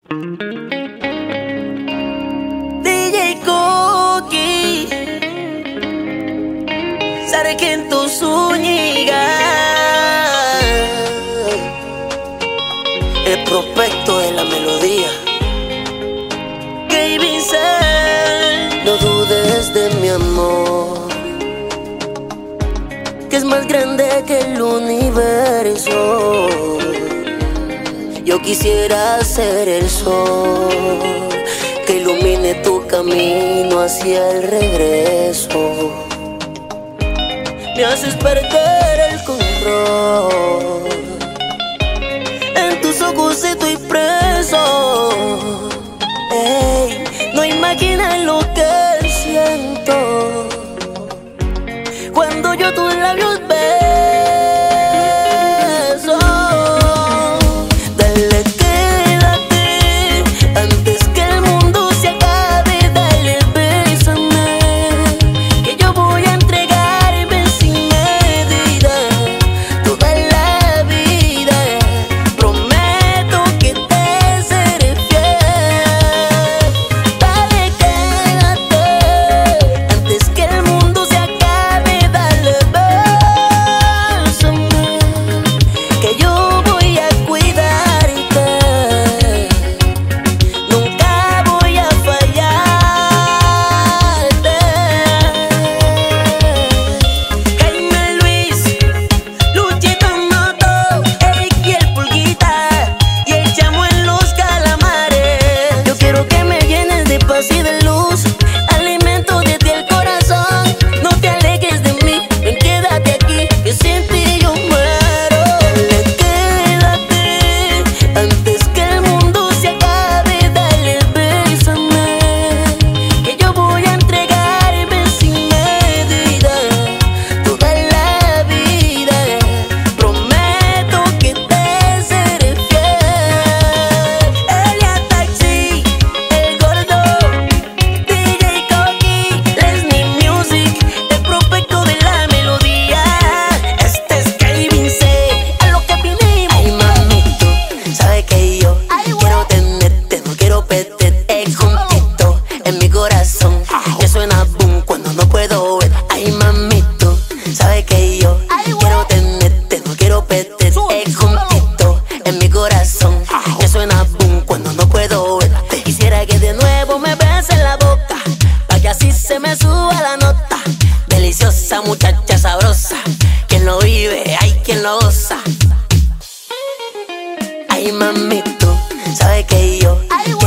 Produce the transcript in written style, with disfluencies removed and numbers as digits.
DJ Cookie, Sargento Zúñiga, el prospecto de la melodía. Gavin Cell, no dudes de mi amor, que es más grande que el universo. Yo quisiera ser el sol que ilumine tu camino hacia el regreso. Me haces perder el control, en tus ojos estoy preso. Ey, no imaginas lo que siento cuando yo tus labios beso. Dale, quédate antes que el mundo se acabe. Dale, bésame, que yo voy a entregarme sin medida toda la vida. Prometo que te seré fiel. Dale, quédate antes que el mundo se acabe. Dale, bésame, que yo voy a cuidarte. Nunca voy a fallarte. Jaime Luis, Luchito Moto, Eric y el Pulguita, y el Chamo en los calamares. Yo quiero que me llenes de paz y de luz, alimento de ti el corazón. No te alejes de mí, ven, quédate aquí, que sin ti yo muero. Dale, quédate antes que el mundo se acabe. Dale, bésame, que yo voy a entregarme sin medida toda la vida. Prometo que te seré fiel. Elia Taxi, el gordo, DJ Cookie, Leslie Music, el prospecto de la melodía. Este es Gavin Cell, a lo que vinimos. Ay, mamito, sabes que yo quiero tenerte, no quiero perderte juntito en mi corazón, que suena boom cuando no puedo ver. Ay, mamito, sabes que yo quiero tenerte, no quiero perderte juntito en mi corazón, que suena boom cuando no puedo ver. Quisiera que de nuevo me beses en la boca, pa' que así se me suba la nota. Deliciosa muchacha sabrosa, quien lo vive, hay quien lo goza. Ay, mamito, sabes que yo